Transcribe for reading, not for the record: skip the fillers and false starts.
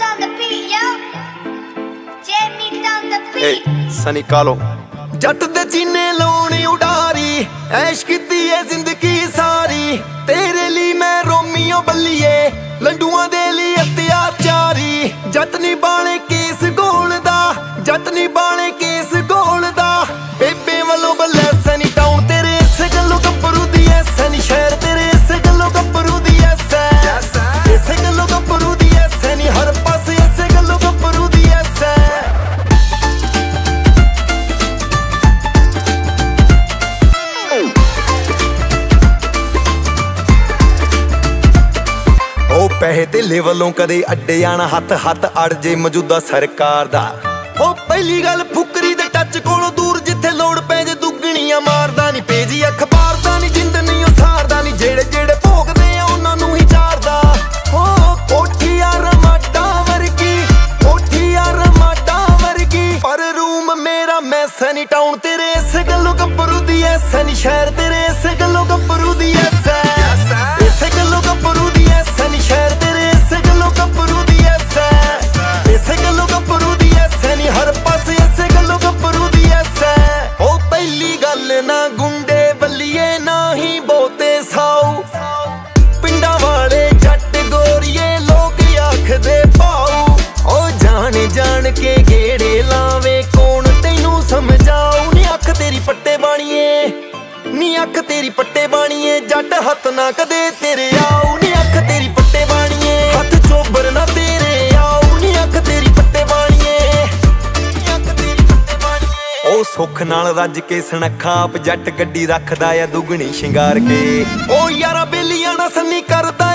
ਸਨੀ ਕਾਲੋ ਜੱਟ ਦੇ ਚੀਨੇ ਲਾਉਣੀ ਉਡਾਰੀ ਐਸ਼ ਕੀਤੀ ਏ ਜ਼ਿੰਦਗੀ ਸਾਰੀ ਤੇਰੇ ਲਈ ਮੈਂ ਰੋਮੀਓ ਬੱਲੀਏ ਲੰਡੂਆਂ ਦੇ ਲਈ ਅਤਿਆਚਾਰੀ ਜੱਟ ਨਹੀਂ ਬਾਲੇ ਕੇਸ ਗੋਲਦਾ ਜੱਟ ਨਹੀਂ ਬਾਲੇ ਕੇਸ ਗੋਲਦਾ ਬੇਬੇ ਵੱਲੋਂ ਬੱਲੇ ਸਨੀ ਟਾਊਨ ਤੇਰੇ ਇਸੇ ਗੱਲੋਂ ਗੱਭਰੂ ਦੀ ਐ ਸਨੀ ਸ਼ਹਿਰ ਤੇਰੇ ਇਸੇ ਗੱਲੋਂ ਗੱਭਰੂ ਦੀ ਐ ਇਸੇ ਗੱਲੋਂ ਗੱਭਰੂ ਦੀ ਐ ਸਨੀ ਹਰ ਪਾਸੇ ਇਸੇ ਗੱਲੋਂ ਗੱਭਰੂ ਦੀ ਐ ਪੈਸੇ ਧੇਲੇ ਵੱਲੋਂ ਕਦੇ ਅੱਡੇ ਜਾਣਾ ਹੱਥ ਹੱਥ ਅੜ ਜੇ ਮੌਜੂਦਾ ਸਰਕਾਰ ਦਾ ਉਹ ਪਹਿਲੀ ਗੱਲ ਫੁਕਰੀ ਦੇ ਟੱਚ ਕੋਲੋਂ ਦੂਰ ਜਿੱਥੇ ਲੋੜ ਪੈ ਜੇ ਦੁੱਗਣੀਆਂ ਮਾਰਦਾ ਨਹੀਂ ਪੇਜੀ ਅਖਬਾਰ ਦਾ ਨਹੀਂ ਜਿੰਦ ਨਹੀਂ ਉਹ ਸਾਰਦਾ ਨਹੀਂ ਜਿਹੜੇ ਜਿਹੜੇ ਭੋਗਦੇ ਆ ਉਹਨਾਂ ਨੂੰ ਹੀ ਚਾਰਦਾ ਹੋ ਕੋਠੀ ਆ ਰਮਾਡਾ ਵਰਗੀ ਕੋਠੀ ਆ ਰਮਾਡਾ ਵਰਗੀ ਪਰ ਰੂਮ ਮੇਰਾ ਮੈਂ ਸਨੀ ਟਾਊਨ ਤੇਰੇ ਇਸੇ ਗੱਲੋਂ ਗੱਭਰੂ ਦੀ ਐ ਸਨੀ ਸ਼ਹਿਰ ਤੇਰੇ ਇਸੇ ਗੱਲੋਂ ਗੱਭਰੂ ਦੀ ਐ ਇਸੇ ਗੱਲੋਂ ਗੱਭਰੂ ਦੀ ਐ ਸਨੀ ਸ਼ਹਿਰ ਤੇਰੇ ਇਸੇ ਗੱਲੋਂ ਗੱਭਰੂ ਦੀ ਐ ਇਸੇ ਗੱਲੋਂ ਗੱਭਰੂ ਦੀ ਐ ਸਨੀ ਹਰ ਪਾਸੇ ਇਸੇ ਗੱਲੋਂ ਗੱਭਰੂ ਦੀ ਐ ਉਹ ਪਹਿਲੀ ਗੱਲ ਨਾ ਗੁੰਡੇ ਬੱਲੀਏ ਨਾ ਹੀ ਬਹੁਤੇ ਸਾਊ ਪਿੰਡਾਂ ਵਾਲੇ ਜੱਟ ਗੋਰੀਏ ਲੋਕ ਆਖਦੇ ਪਾਉ ਉਹ ਜਾਣ ਜਾਣ ਕੇ ਗੇੜੇ ਲਾਵੇ ਕੌਣ ਤੈਨੂੰ ਸਮਝਾਉ ਨੀ ਅੱਖ ਤੇਰੀ ਪੱਟੇ ਬਾਣੀਏ ਨੀ ਅੱਖ ਤੇਰੀ ਪੱਟੇ ਬਾਣੀਏ ਜੱਟ ਹੱਥ ਨਾ ਕਦੇ ਤੇਰੇ ਆਉ ਨੀ ਅੱਖ ਤੇਰੀ ਪੱਟੇ ਬਾਣੀਏ ਹੱਥ ਚੋਬਰ ਨਾ ਤੇਰੇ ਆਉ ਨੀ ਅੱਖ ਤੇਰੀ ਪੱਟੇ ਬਾਣੀਏ ਨੀ ਅੱਖ ਤੇਰੀ ਪੱਟੇ ਬਾਣੀਏ ਉਹ ਸੁੱਖ ਨਾਲ ਰੱਜ ਕੇ ਸਨੱਖਾਂ ਆਪ ਜੱਟ ਗੱਡੀ ਰੱਖਦਾ ਆ ਦੁਗਣੀ ਸ਼ਿੰਗਾਰ ਕੇ ਉਹ ਯਾਰਾ ਬੇਲੀਆਂ ਨਾ ਸੰਨੀ ਕਰਦਾ